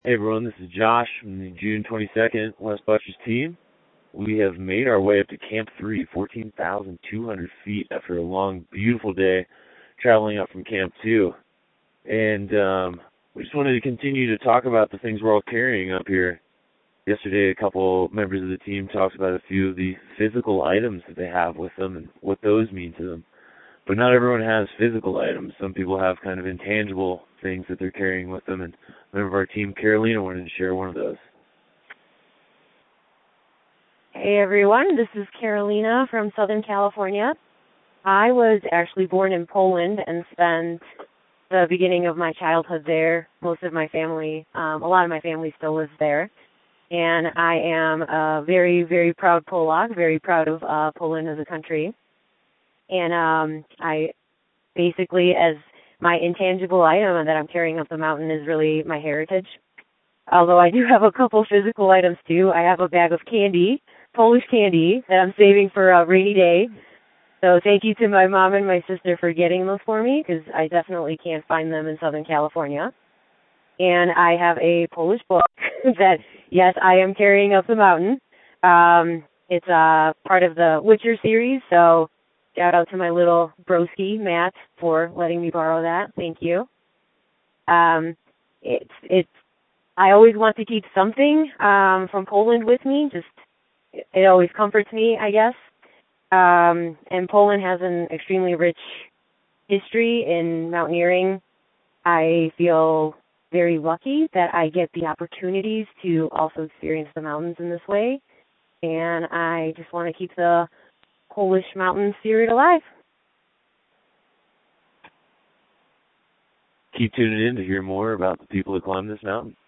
Hey everyone, this is Josh from the June 22nd West Butchers team. We have made our way up to Camp 3, 14,200 feet after a long, beautiful day traveling up from Camp 2. And we just wanted to continue to talk about the things we're all carrying up here. Yesterday, a couple members of the team talked about a few of the physical items that they have with them and what those mean to them. But not everyone has physical items. Some people have kind of intangible things that they're carrying with them, and a member of our team, Carolina, wanted to share one of those. Hey everyone, this is Carolina from Southern California. I was actually born in Poland and spent the beginning of my childhood there. Most of my family, a lot of my family still lives there. And I am a very, very proud Polak, very proud of Poland as a country. And I basically, as my intangible item that I'm carrying up the mountain is really my heritage. Although I do have a couple physical items too. I have a bag of candy, Polish candy, that I'm saving for a rainy day. So thank you to my mom and my sister for getting those for me, because I definitely can't find them in Southern California. And I have a Polish book that, yes, I am carrying up the mountain. It's part of the Witcher series, so shout out to my little broski, Matt, for letting me borrow that. Thank you. It's I always want to keep something from Poland with me. Just it always comforts me, I guess. And Poland has an extremely rich history in mountaineering. I feel very lucky that I get the opportunities to also experience the mountains in this way. And I just want to keep the Polish mountain spirit alive. Keep tuning in to hear more about the people that climb this mountain.